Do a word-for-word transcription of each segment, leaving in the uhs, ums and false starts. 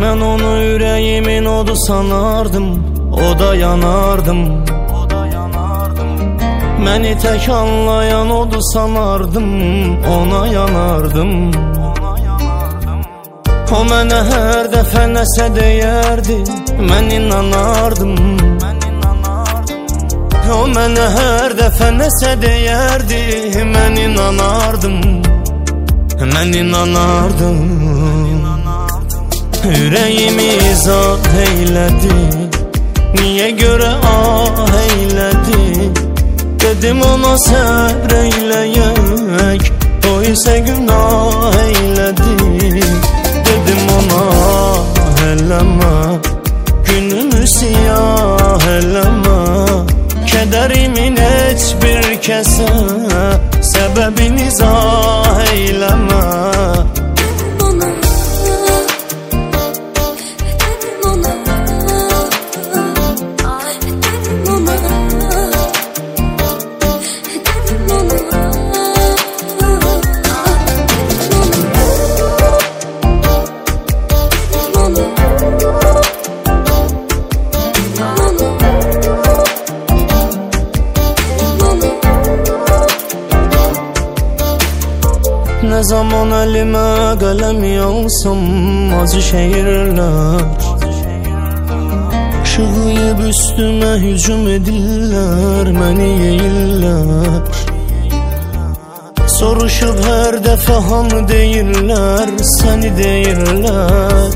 Ben onu yüreğimin odu sanardım, o da yanardım. Məni tek anlayan odu sanardım, ona yanardım. O mənə hər dəfə nəsə deyərdi, mən inanardım. O mənə hər dəfə nəsə deyərdi, mən inanardım. Mən inanardım. Ürəyimi izah eylədi, niyə görə ah eylədi? Dedim ona səbr eyləyək, o isə günah eylədi. Dedim ona eləmə, günümü siyah eləmə. Kədərimin heç bir kəsə səbəbini izah eyləmə. Ne zaman elime qələm alsam acı şeirlər Şığıyıb üstümə hücum edirlər, məni yeyirlər. Soruşub hər dəfə hamı deyirlər, səni deyirlər.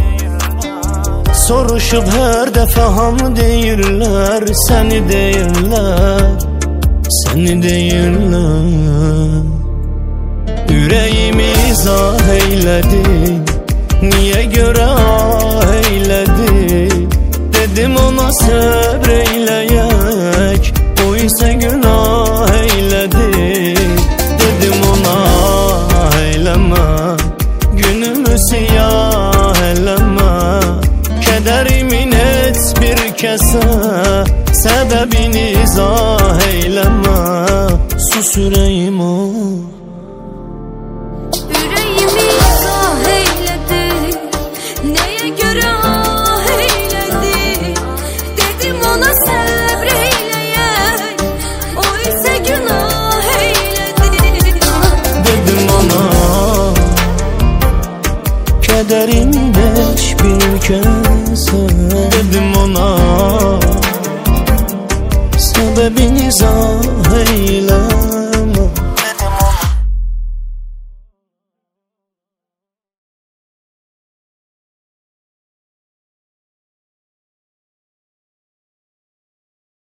Soruşub hər dəfə hamı deyirlər, səni deyirlər. Səni deyirlər. Ürəyimi izah eylədi, niyə görə ah eylədi? Dedim ona səbr eyləyək, o isə günah eylədi. Dedim ona eyləmə, günümü siyah eləmə. Kədərimin heç bir kəsə səbəbini izah eyləmə. Sus ürəyim o. Kədərim heç bir kəsə dedim ona, səbəbini izah eylə.